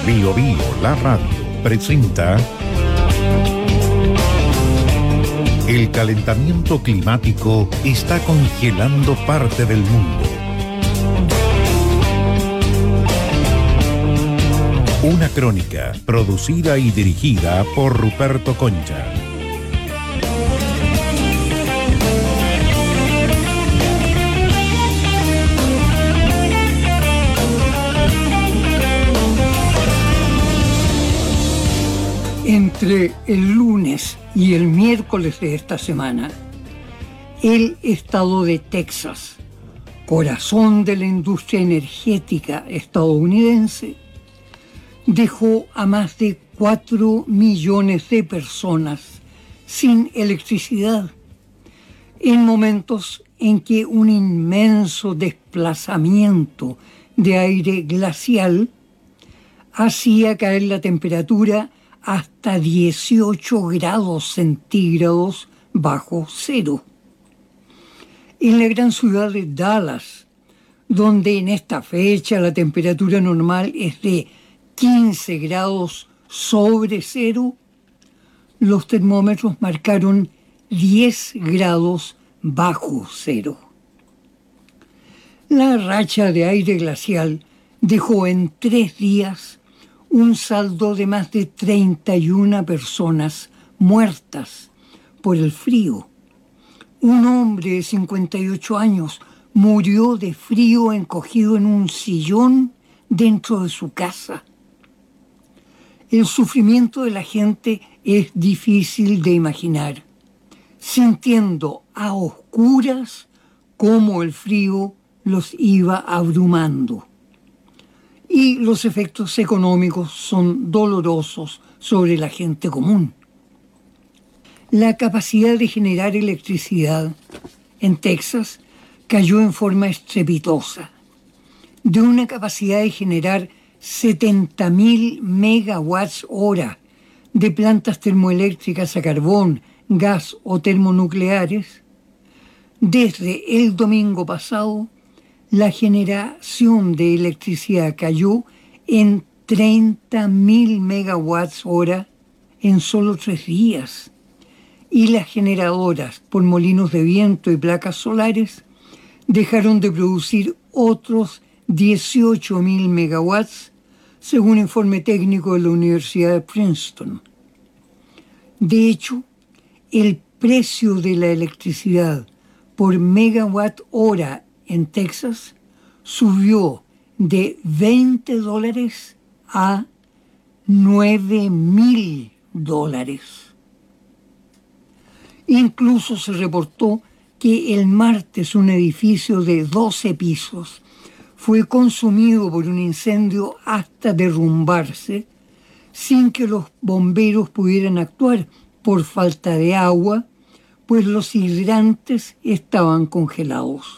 Bio Bio, la radio, presenta el calentamiento climático está congelando parte del mundo. Una crónica producida y dirigida por Ruperto Concha. Entre el lunes y el miércoles de esta semana, el estado de Texas, corazón de la industria energética estadounidense, dejó a más de 4 millones de personas sin electricidad, en momentos en que un inmenso desplazamiento de aire glacial hacía caer la temperatura hasta 18 grados centígrados bajo cero. En la gran ciudad de Dallas, donde en esta fecha la temperatura normal es de 15 grados sobre cero, los termómetros marcaron 10 grados bajo cero. La racha de aire glacial dejó en 3 días un saldo de más de 31 personas muertas por el frío. Un hombre de 58 años murió de frío encogido en un sillón dentro de su casa. El sufrimiento de la gente es difícil de imaginar, sintiendo a oscuras cómo el frío los iba abrumando. Y los efectos económicos son dolorosos sobre la gente común. La capacidad de generar electricidad en Texas cayó en forma estrepitosa. De una capacidad de generar 70.000 megawatts hora de plantas termoeléctricas a carbón, gas o termonucleares, desde el domingo pasado, la generación de electricidad cayó en 30.000 megawatts hora en solo 3 días. Y las generadoras por molinos de viento y placas solares dejaron de producir otros 18.000 megawatts, según informe técnico de la Universidad de Princeton. De hecho, el precio de la electricidad por megawatt hora en Texas subió de $20 a $9.000. Incluso se reportó que el martes un edificio de 12 pisos fue consumido por un incendio hasta derrumbarse sin que los bomberos pudieran actuar por falta de agua, pues los hidrantes estaban congelados.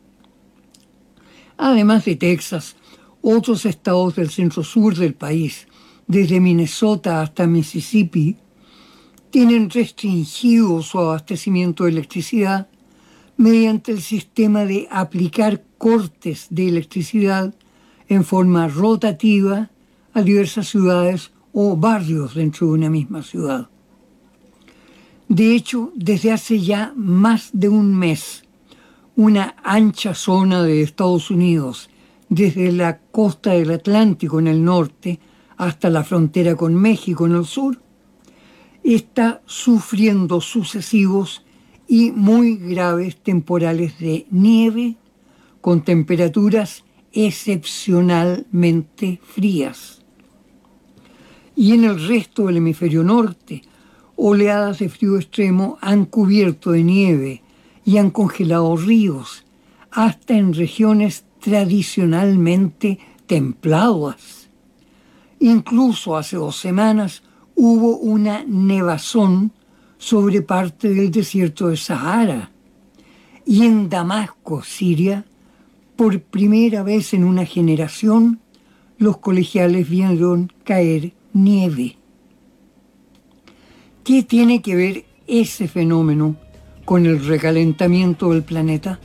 Además de Texas, otros estados del centro-sur del país, desde Minnesota hasta Mississippi, tienen restringido su abastecimiento de electricidad mediante el sistema de aplicar cortes de electricidad en forma rotativa a diversas ciudades o barrios dentro de una misma ciudad. De hecho, desde hace ya más de un mes, una ancha zona de Estados Unidos, desde la costa del Atlántico en el norte hasta la frontera con México en el sur, está sufriendo sucesivos y muy graves temporales de nieve con temperaturas excepcionalmente frías. Y en el resto del hemisferio norte, oleadas de frío extremo han cubierto de nieve y han congelado ríos, hasta en regiones tradicionalmente templadas. Incluso hace 2 semanas hubo una nevazón sobre parte del desierto de Sahara. Y en Damasco, Siria, por primera vez en una generación, los colegiales vieron caer nieve. ¿Qué tiene que ver ese fenómeno con el recalentamiento del planeta?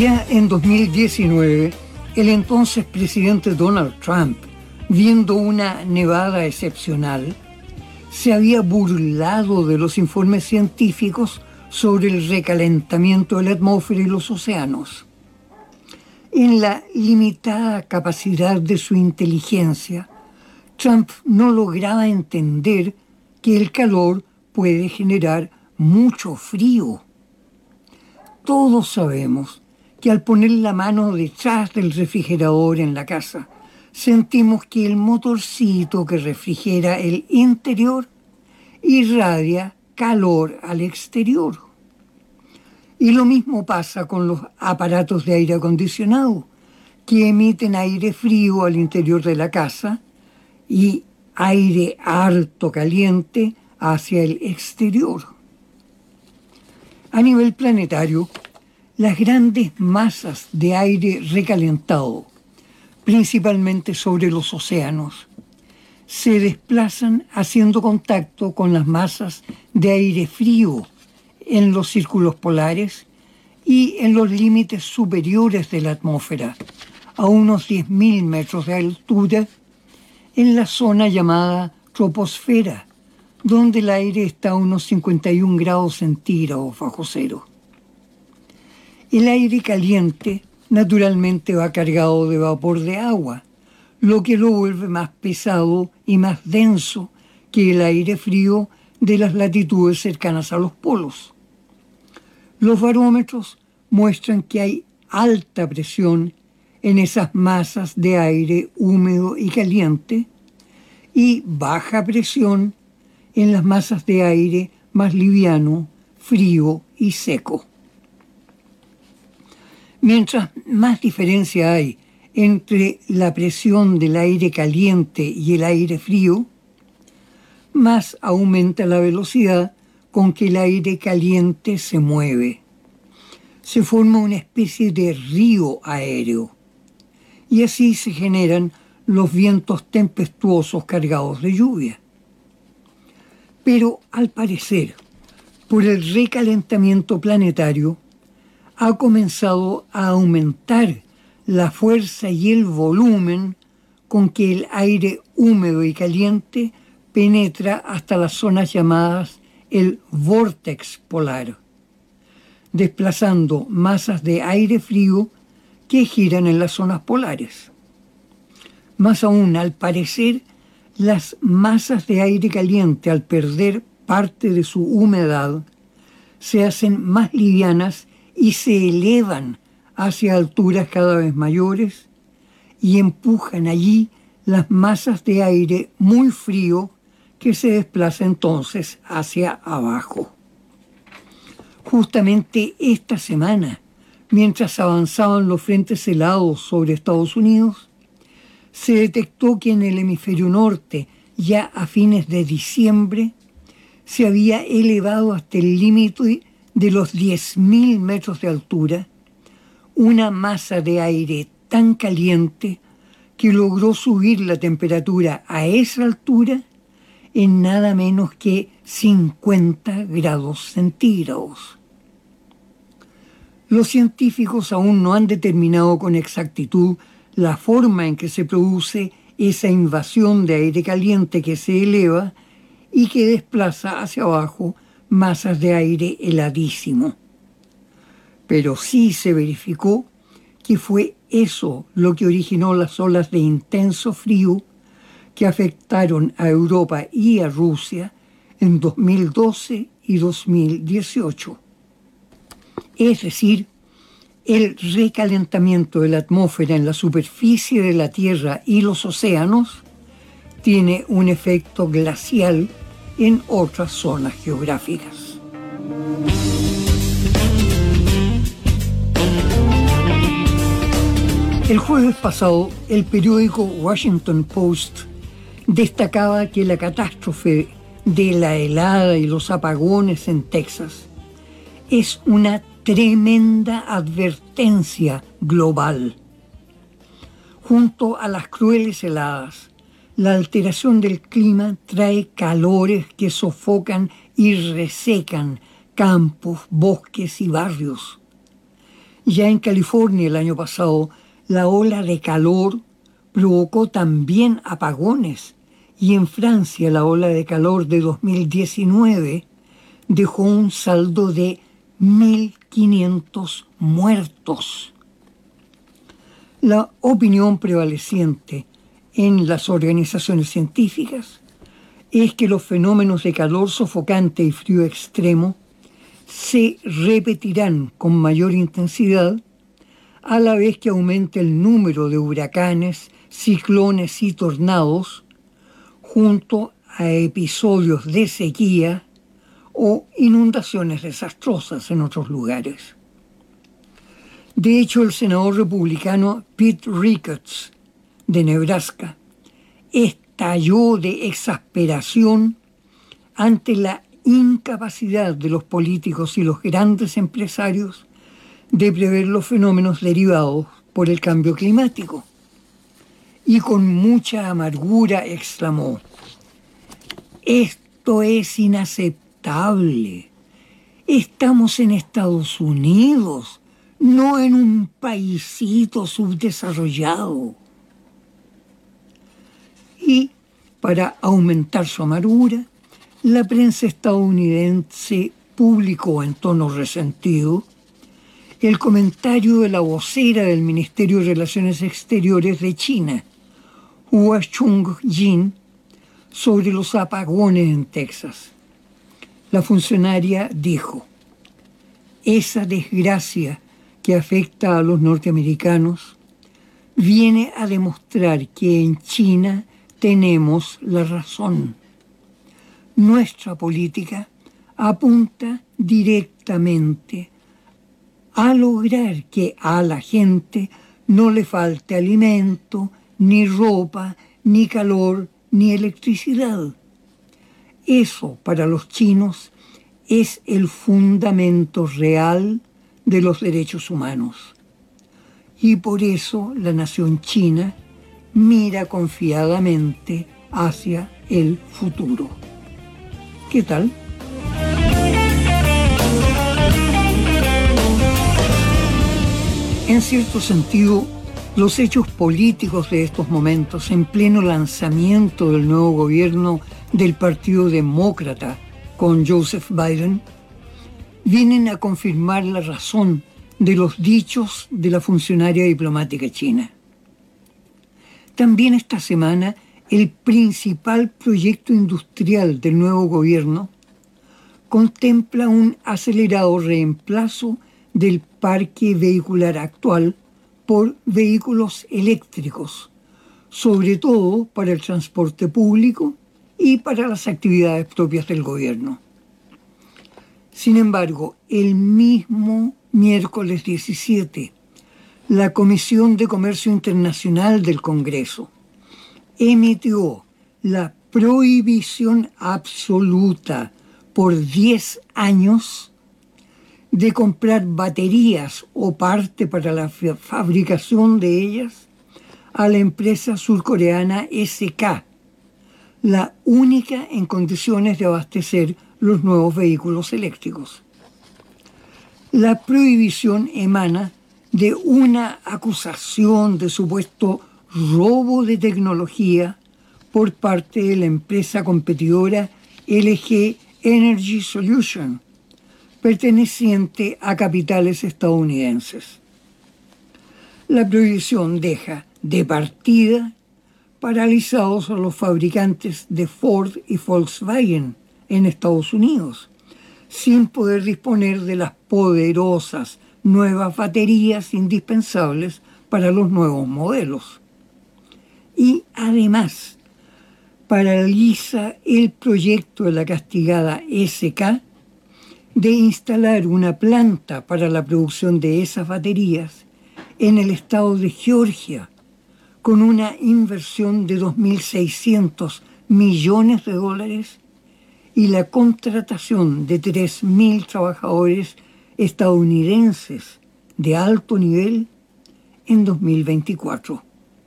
Ya en 2019, el entonces presidente Donald Trump, viendo una nevada excepcional, se había burlado de los informes científicos sobre el recalentamiento de la atmósfera y los océanos. En la limitada capacidad de su inteligencia, Trump no lograba entender que el calor puede generar mucho frío. Todos sabemos que al poner la mano detrás del refrigerador en la casa, sentimos que el motorcito que refrigera el interior irradia calor al exterior. Y lo mismo pasa con los aparatos de aire acondicionado, que emiten aire frío al interior de la casa y aire harto caliente hacia el exterior. A nivel planetario, las grandes masas de aire recalentado, principalmente sobre los océanos, se desplazan haciendo contacto con las masas de aire frío en los círculos polares y en los límites superiores de la atmósfera, a unos 10.000 metros de altura, en la zona llamada troposfera, donde el aire está a unos 51 grados centígrados bajo cero. El aire caliente naturalmente va cargado de vapor de agua, lo que lo vuelve más pesado y más denso que el aire frío de las latitudes cercanas a los polos. Los barómetros muestran que hay alta presión en esas masas de aire húmedo y caliente y baja presión en las masas de aire más liviano, frío y seco. Mientras más diferencia hay entre la presión del aire caliente y el aire frío, más aumenta la velocidad con que el aire caliente se mueve. Se forma una especie de río aéreo y así se generan los vientos tempestuosos cargados de lluvia. Pero al parecer, por el recalentamiento planetario, ha comenzado a aumentar la fuerza y el volumen con que el aire húmedo y caliente penetra hasta las zonas llamadas el vórtex polar, desplazando masas de aire frío que giran en las zonas polares. Más aún, al parecer, las masas de aire caliente, al perder parte de su humedad, se hacen más livianas y se elevan hacia alturas cada vez mayores y empujan allí las masas de aire muy frío que se desplaza entonces hacia abajo. Justamente esta semana, mientras avanzaban los frentes helados sobre Estados Unidos, se detectó que en el hemisferio norte, ya a fines de diciembre, se había elevado hasta el límite de los 10.000 metros de altura una masa de aire tan caliente que logró subir la temperatura a esa altura en nada menos que 50 grados centígrados. Los científicos aún no han determinado con exactitud la forma en que se produce esa invasión de aire caliente que se eleva y que desplaza hacia abajo masas de aire heladísimo. Pero sí se verificó que fue eso lo que originó las olas de intenso frío que afectaron a Europa y a Rusia en 2012 y 2018. Es decir, el recalentamiento de la atmósfera en la superficie de la Tierra y los océanos tiene un efecto glacial en otras zonas geográficas. El jueves pasado, el periódico Washington Post destacaba que la catástrofe de la helada y los apagones en Texas es una tremenda advertencia global. Junto a las crueles heladas, la alteración del clima trae calores que sofocan y resecan campos, bosques y barrios. Ya en California el año pasado, la ola de calor provocó también apagones, y en Francia la ola de calor de 2019 dejó un saldo de 1.500 muertos. La opinión prevaleciente en las organizaciones científicas es que los fenómenos de calor sofocante y frío extremo se repetirán con mayor intensidad a la vez que aumente el número de huracanes, ciclones y tornados, junto a episodios de sequía o inundaciones desastrosas en otros lugares. De hecho, el senador republicano Pete Ricketts, de Nebraska, estalló de exasperación ante la incapacidad de los políticos y los grandes empresarios de prever los fenómenos derivados por el cambio climático. Y con mucha amargura exclamó: «Esto es inaceptable. Estamos en Estados Unidos, no en un paisito subdesarrollado». Y para aumentar su amargura, la prensa estadounidense publicó en tono resentido el comentario de la vocera del Ministerio de Relaciones Exteriores de China, Hua Chunying, sobre los apagones en Texas. La funcionaria dijo: «Esa desgracia que afecta a los norteamericanos viene a demostrar que en China tenemos la razón. Nuestra política apunta directamente a lograr que a la gente no le falte alimento, ni ropa, ni calor, ni electricidad. Eso para los chinos es el fundamento real de los derechos humanos. Y por eso la nación china mira confiadamente hacia el futuro». ¿Qué tal? En cierto sentido, los hechos políticos de estos momentos, en pleno lanzamiento del nuevo gobierno del Partido Demócrata con Joseph Biden, vienen a confirmar la razón de los dichos de la funcionaria diplomática china. También esta semana, el principal proyecto industrial del nuevo gobierno contempla un acelerado reemplazo del parque vehicular actual por vehículos eléctricos, sobre todo para el transporte público y para las actividades propias del gobierno. Sin embargo, el mismo miércoles 17, la Comisión de Comercio Internacional del Congreso emitió la prohibición absoluta por 10 años de comprar baterías o parte para la fabricación de ellas a la empresa surcoreana SK, la única en condiciones de abastecer los nuevos vehículos eléctricos. La prohibición emana de una acusación de supuesto robo de tecnología por parte de la empresa competidora LG Energy Solution, perteneciente a capitales estadounidenses. La prohibición deja de partida paralizados a los fabricantes de Ford y Volkswagen en Estados Unidos, sin poder disponer de las poderosas nuevas baterías indispensables para los nuevos modelos. Y además paraliza el proyecto de la castigada SK de instalar una planta para la producción de esas baterías en el estado de Georgia, con una inversión de 2.600 millones de dólares y la contratación de 3.000 trabajadores estadounidenses de alto nivel en 2024.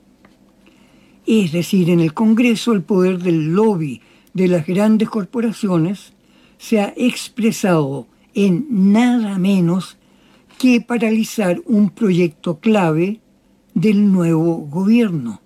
Es decir, en el Congreso el poder del lobby de las grandes corporaciones se ha expresado en nada menos que paralizar un proyecto clave del nuevo gobierno.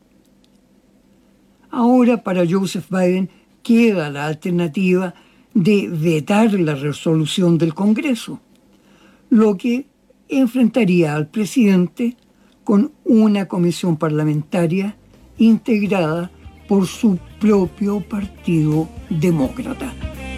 Ahora para Joseph Biden queda la alternativa de vetar la resolución del Congreso, lo que enfrentaría al presidente con una comisión parlamentaria integrada por su propio Partido Demócrata.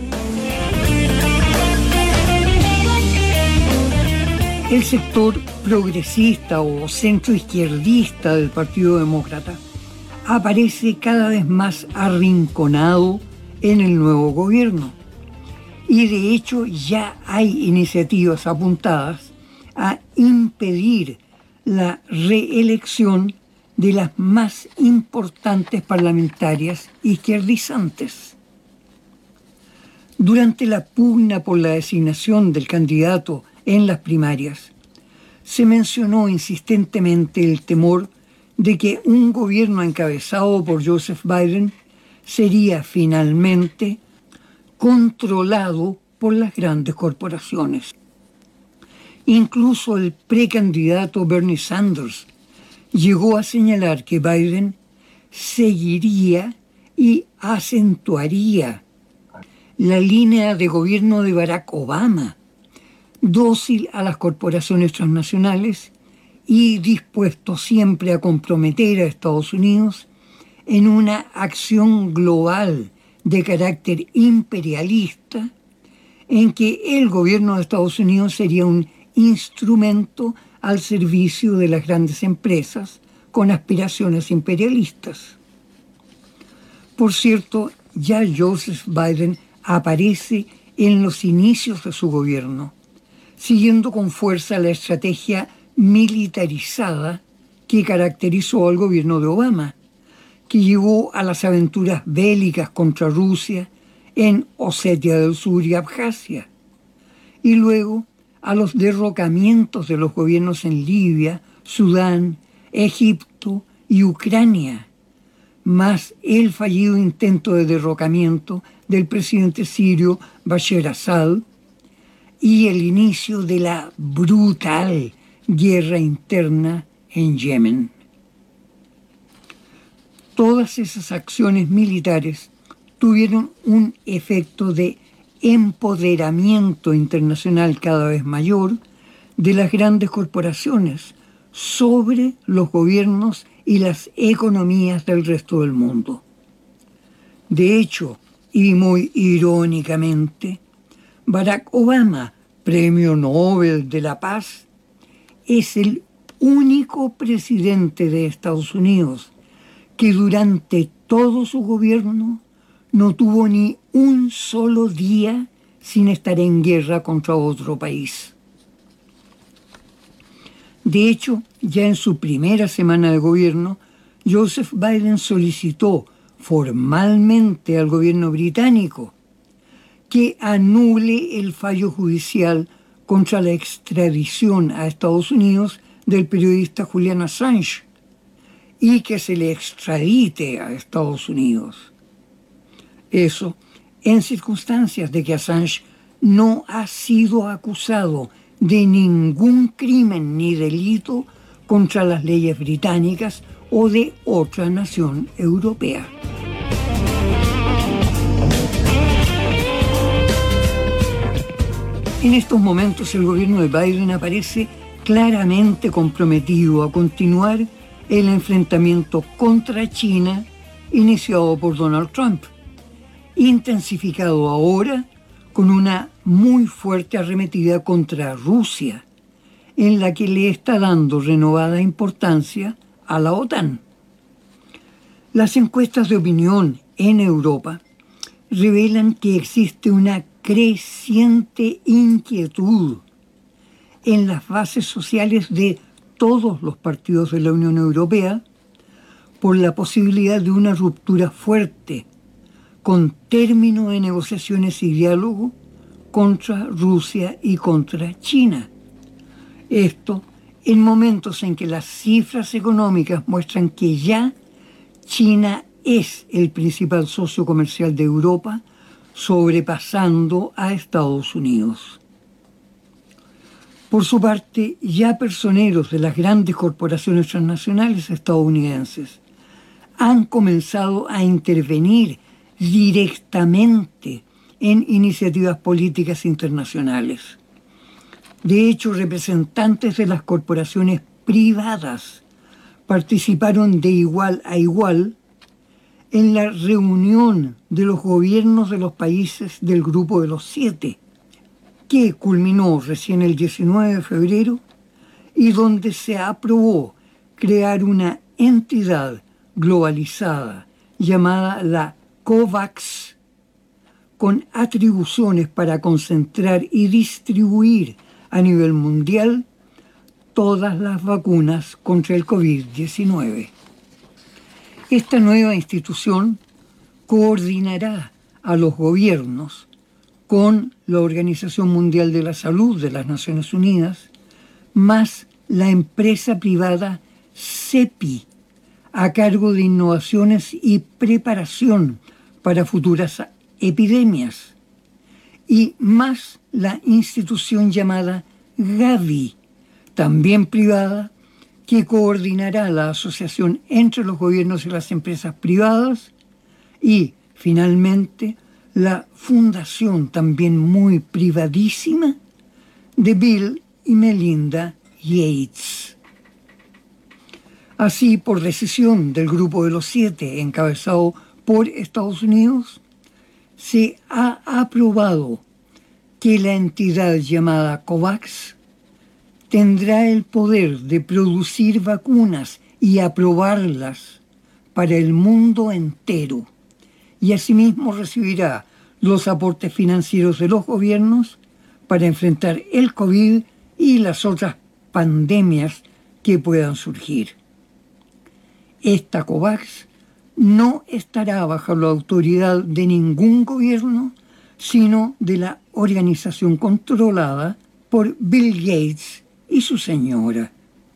El sector progresista o centroizquierdista del Partido Demócrata aparece cada vez más arrinconado en el nuevo gobierno. Y de hecho ya hay iniciativas apuntadas a impedir la reelección de las más importantes parlamentarias izquierdizantes. Durante la pugna por la designación del candidato en las primarias, se mencionó insistentemente el temor de que un gobierno encabezado por Joseph Biden sería finalmente controlado por las grandes corporaciones. Incluso el precandidato Bernie Sanders llegó a señalar que Biden seguiría y acentuaría la línea de gobierno de Barack Obama, dócil a las corporaciones transnacionales y dispuesto siempre a comprometer a Estados Unidos en una acción global de carácter imperialista, en que el gobierno de Estados Unidos sería un instrumento al servicio de las grandes empresas con aspiraciones imperialistas. Por cierto, ya Joseph Biden aparece en los inicios de su gobierno, siguiendo con fuerza la estrategia militarizada que caracterizó al gobierno de Obama, que llevó a las aventuras bélicas contra Rusia en Osetia del Sur y Abjasia, y luego a los derrocamientos de los gobiernos en Libia, Sudán, Egipto y Ucrania, más el fallido intento de derrocamiento del presidente sirio Bashar Assad y el inicio de la brutal guerra interna en Yemen. Todas esas acciones militares tuvieron un efecto de empoderamiento internacional cada vez mayor de las grandes corporaciones sobre los gobiernos y las economías del resto del mundo. De hecho, y muy irónicamente, Barack Obama, Premio Nobel de la Paz, es el único presidente de Estados Unidos que durante todo su gobierno no tuvo ni un solo día sin estar en guerra contra otro país. De hecho, ya en su primera semana de gobierno, Joseph Biden solicitó formalmente al gobierno británico que anule el fallo judicial contra la extradición a Estados Unidos del periodista Julian Assange y que se le extradite a Estados Unidos. Eso en circunstancias de que Assange no ha sido acusado de ningún crimen ni delito contra las leyes británicas o de otra nación europea. En estos momentos el gobierno de Biden aparece claramente comprometido a continuar el enfrentamiento contra China iniciado por Donald Trump, intensificado ahora con una muy fuerte arremetida contra Rusia, en la que le está dando renovada importancia a la OTAN. Las encuestas de opinión en Europa revelan que existe una creciente inquietud en las bases sociales de todos los partidos de la Unión Europea por la posibilidad de una ruptura fuerte con término de negociaciones y diálogo contra Rusia y contra China. Esto en momentos en que las cifras económicas muestran que ya China es el principal socio comercial de Europa, sobrepasando a Estados Unidos. Por su parte, ya personeros de las grandes corporaciones transnacionales estadounidenses han comenzado a intervenir directamente en iniciativas políticas internacionales. De hecho, representantes de las corporaciones privadas participaron de igual a igual en la reunión de los gobiernos de los países del Grupo de los 7, que culminó recién el 19 de febrero y donde se aprobó crear una entidad globalizada llamada la COVAX, con atribuciones para concentrar y distribuir a nivel mundial todas las vacunas contra el COVID-19. Esta nueva institución coordinará a los gobiernos con la Organización Mundial de la Salud de las Naciones Unidas, más la empresa privada CEPI, a cargo de innovaciones y preparación para futuras epidemias, y más la institución llamada Gavi, también privada, que coordinará la asociación entre los gobiernos y las empresas privadas, y, finalmente, la fundación también muy privadísima de Bill y Melinda Gates. Así, por decisión del Grupo de los 7, encabezado por Estados Unidos, se ha aprobado que la entidad llamada COVAX tendrá el poder de producir vacunas y aprobarlas para el mundo entero, y asimismo recibirá los aportes financieros de los gobiernos para enfrentar el COVID y las otras pandemias que puedan surgir. Esta COVAX no estará bajo la autoridad de ningún gobierno, sino de la organización controlada por Bill Gates y su señora.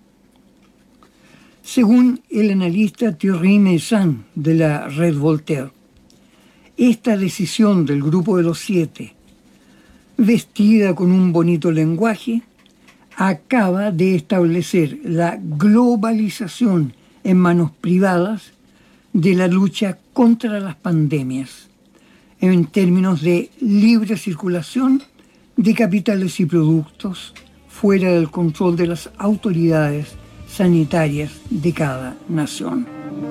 Según el analista Thierry Meyssan de la Red Voltaire, esta decisión del Grupo de los 7, vestida con un bonito lenguaje, acaba de establecer la globalización en manos privadas de la lucha contra las pandemias, en términos de libre circulación de capitales y productos fuera del control de las autoridades sanitarias de cada nación.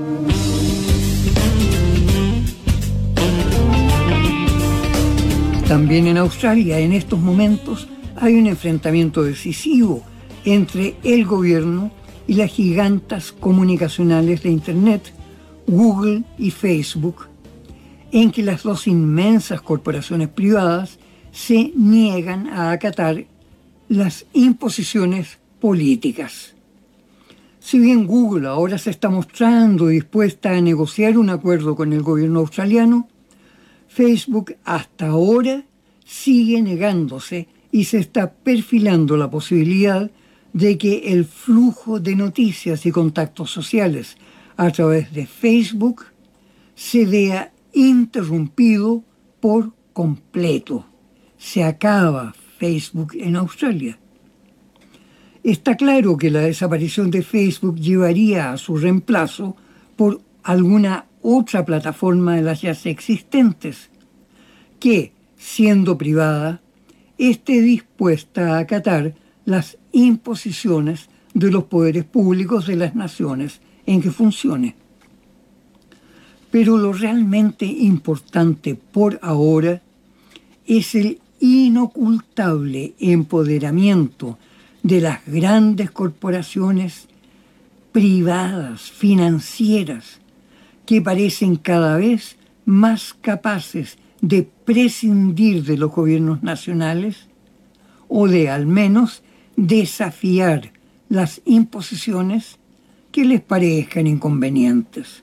También en Australia, en estos momentos, hay un enfrentamiento decisivo entre el gobierno y las gigantes comunicacionales de Internet, Google y Facebook, en que las dos inmensas corporaciones privadas se niegan a acatar las imposiciones políticas. Si bien Google ahora se está mostrando dispuesta a negociar un acuerdo con el gobierno australiano, Facebook hasta ahora sigue negándose y se está perfilando la posibilidad de que el flujo de noticias y contactos sociales a través de Facebook se vea interrumpido por completo. Se acaba Facebook en Australia. Está claro que la desaparición de Facebook llevaría a su reemplazo por alguna otra plataforma de las ya existentes, que, siendo privada, esté dispuesta a acatar las imposiciones de los poderes públicos de las naciones en que funcione. Pero lo realmente importante por ahora es el inocultable empoderamiento de las grandes corporaciones privadas, financieras, que parecen cada vez más capaces de prescindir de los gobiernos nacionales o de al menos desafiar las imposiciones que les parezcan inconvenientes.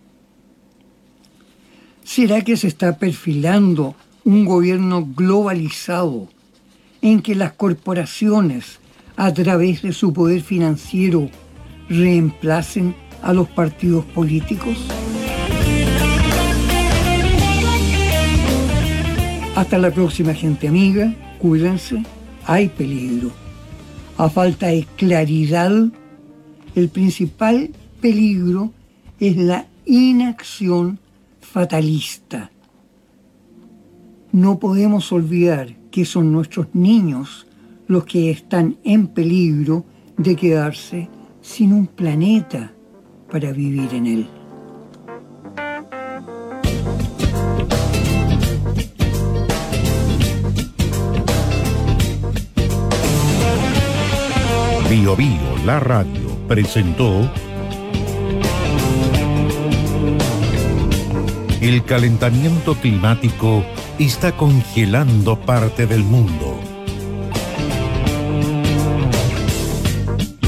¿Será que se está perfilando un gobierno globalizado en que las corporaciones, a través de su poder financiero, reemplacen a los partidos políticos? Hasta la próxima, gente amiga. Cuídense, hay peligro. A falta de claridad, el principal peligro es la inacción fatalista. No podemos olvidar que son nuestros niños los que están en peligro de quedarse sin un planeta para vivir en él. Bio Bio, la radio, presentó El calentamiento climático está congelando parte del mundo.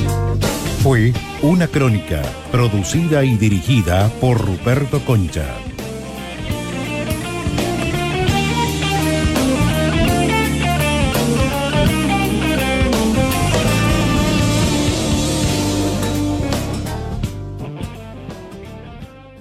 Fue una crónica producida y dirigida por Ruperto Concha.